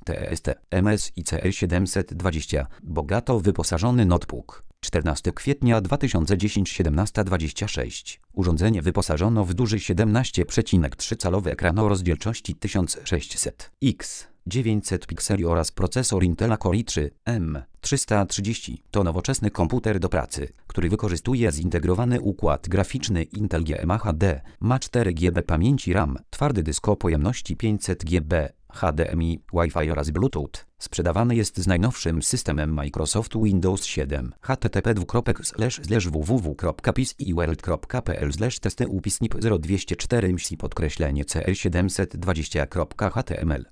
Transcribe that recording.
TST, MSI CL720. Bogato wyposażony notebook. 14 kwietnia 2010 17:26. Urządzenie wyposażono w duży 17,3-calowy ekran o rozdzielczości 1600x 900 pikseli oraz procesor Intela Core i3 M330. To nowoczesny komputer do pracy, który wykorzystuje zintegrowany układ graficzny Intel GMA HD, ma 4 GB pamięci RAM, twardy dysk o pojemności 500 GB, HDMI, Wi-Fi oraz Bluetooth. Sprzedawany jest z najnowszym systemem Microsoft Windows 7. http://www.piciworld.pl/testy upisnip 0204 msi_cl720.html